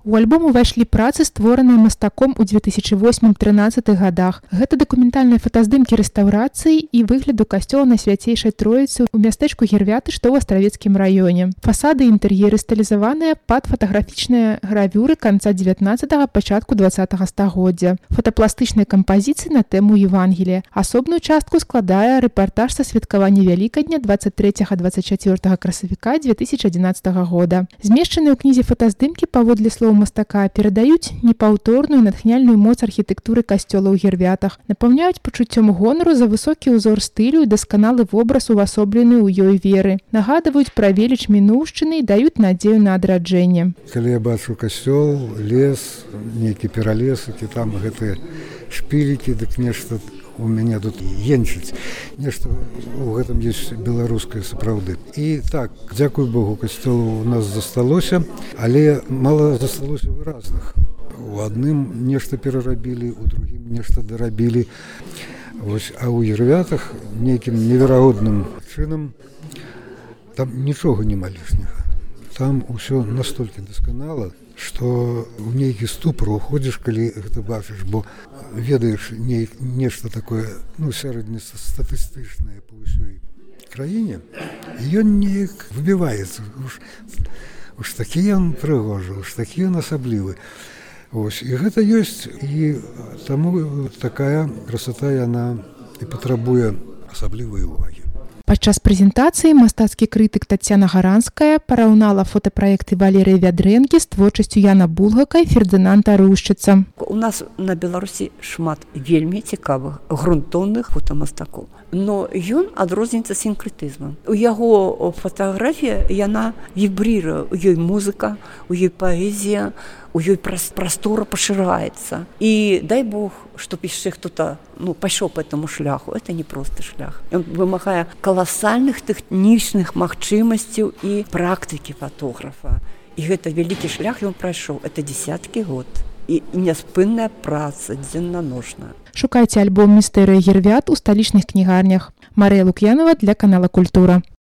У альбом увайшлі працы, створаныя мастаком у 2008-13 гадах. Гэта дакументальныя фотаздымкі рэстаўрацыі і выгляду касцёла на Свяцейшай Троіцы ў мястэчку Гервяты, што ў Астравецкім раёне. Фасады і інтэр'еры стылізаваныя пад фатаграфічныя гравюры канца 19-го, пачатку 20-го стагоддзя. Фотапластычныя кампазіцыі на тэму Евангелія. Асобную частку складае рэпартаж са святкавання Вялікадня 23-24 красавіка 2011 года. Змешчаныя ў кнізе фотаздымкі, паводле слоў мастака, перадаюць непаўторную натхняльную моц архітэктуры касцёла ў Гервятах, напаўняюць пачуццём гонару за высокі ўзор стылю і дасканалы вобраз увасоблены ў ёй веры, нагадваюць пра веліч мінуўшчыны і даюць надзею на адраджэнне. Калі я бачу касцёл, лес, нейкі пералесыкі, там гэтыя шпілікі, дык нешта у мяне тут енчыць. Нешта у гэтым ёсць беларускае сапраўды. І так, дзякуй Богу, касцёлу у нас засталося, але мала засталося выразных. У адным нешта перарабілі, у другім нешта дарабілі. Вось, а ў Гервятах нейкім неверагодным чынам там нічога няма лішняга. Там усё настолькі дасканала, што ў нейкі ступор уходзіш, калі гэта бачыш, бо ведаеш нешта такое, сярэднестатыстычнае па ўсёй краіне, і ён неяк выбіваецца. Уж такі ён прыгожы, уж такі ён асаблівы. Ось, і гэта ёсць, і таму такая красота, яна і патрабуе асаблівай увагі. Падчас прэзентацыі мастацкі крытык Таццяна Гаранская параўнала фотапраекты Валерыі Вядрэнкі з творчасцю Яна Булгака і Фердынанда Рушчыца. У нас на Беларусі шмат вельмі цікавых грунтоўных фотамастакоў. Но ён адрозніваецца сінкрэтызмам. У яго фатаграфія, яна вібрыруе, у ёй музыка, у ёй паэзія, у ёй прастора пашыраецца. І дай Бог, чтоб яшчэ хто-то пайшоў по этому шляху. Это не просты шлях. Ён вымагае каласальных тэхнічных магчымасцяў і практыкі фотографа. І гэта вялікі шлях ён прайшоў. Это десяткі год. І няспынная праца дзеннаночная. Шукайце альбом «Містэрыя Гервят» у сталічных кнігарнях. Марыя Лук'янова для канала «Культура».